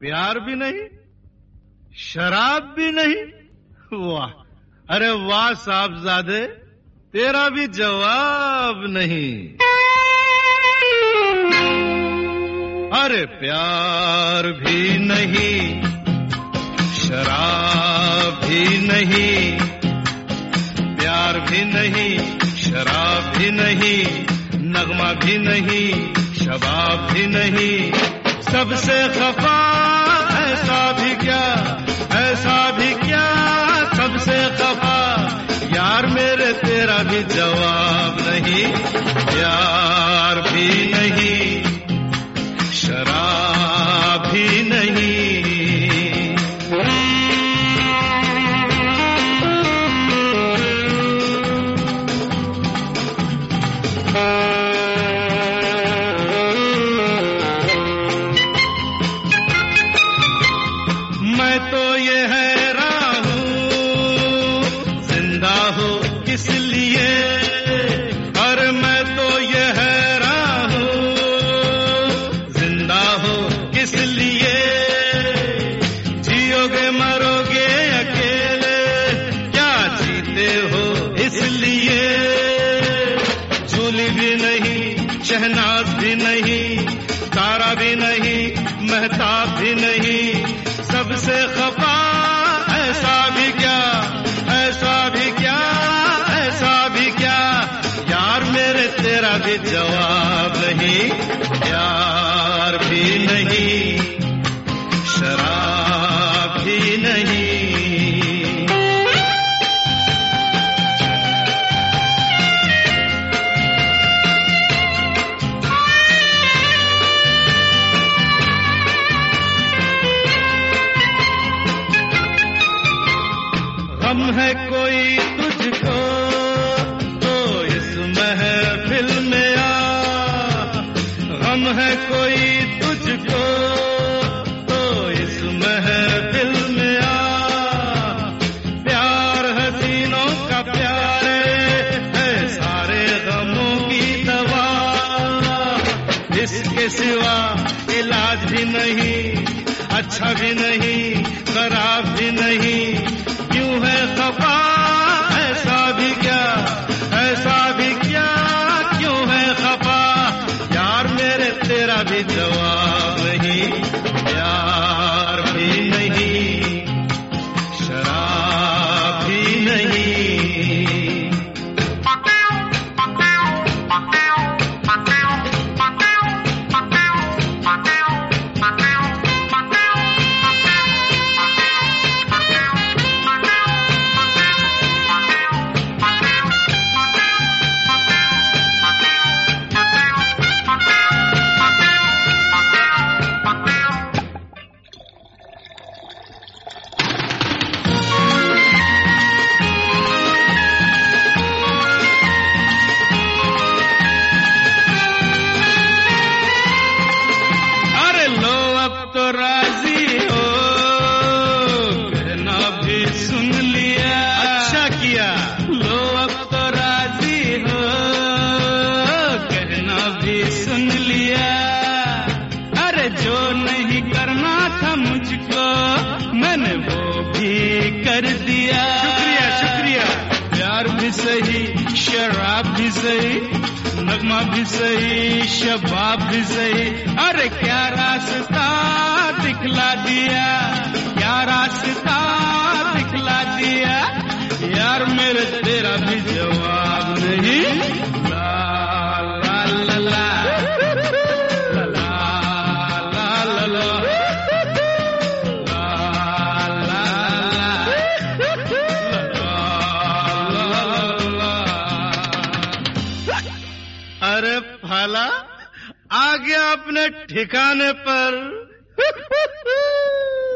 प्यार भी नहीं, शराब भी नहीं। वाह, अरे वाह साहबजादे, तेरा भी जवाब नहीं। अरे प्यार भी नहीं, शराब भी नहीं, प्यार भी नहीं, शराब भी नहीं, नगमा भी नहीं, शबाब भी नहीं, सबसे खफा ऐसा भी क्या, ऐसा भी क्या, सबसे खफा यार मेरे तेरा भी जवाब नहीं। प्यार भी नहीं, शराब भी नहीं। मैं तो ये हैरान हूँ, जिंदा हो किस लिए, अरे मैं तो ये हैरान हूँ, जिंदा हो किस लिए। जियोगे मरोगे अकेले, क्या जीते हो इसलिए। झूली भी नहीं, शहनाज भी नहीं, तारा भी नहीं, महताब भी नहीं, सबसे खफा ऐसा भी क्या, ऐसा भी क्या, ऐसा भी क्या यार मेरे तेरा भी जवाब नहीं। प्यार भी नहीं, शराब भी नहीं। गम है कोई तुझको तो इस महफिल में आ, गम है कोई तुझको तो इस महफिल में आ। प्यार हसीनों का प्यार है सारे गमों की दवा, इसके सिवा इलाज भी नहीं, अच्छा भी नहीं, खराब भी नहीं। क्यों है खफा ऐसा भी क्या, ऐसा भी क्या, क्यों है खफा यार मेरे तेरा भी जवाब नहीं। प्यार भी नहीं, शराब भी नहीं। सही, शराब भी सही, नगमा भी सही, शबाब भी सही। अरे क्या रास्ता दिखला दिया, क्या रास्ता दिखला दिया यार मेरे तेरा भी जवाब नहीं। ला ला ला ला अरे फाला आ गया अपने ठिकाने पर।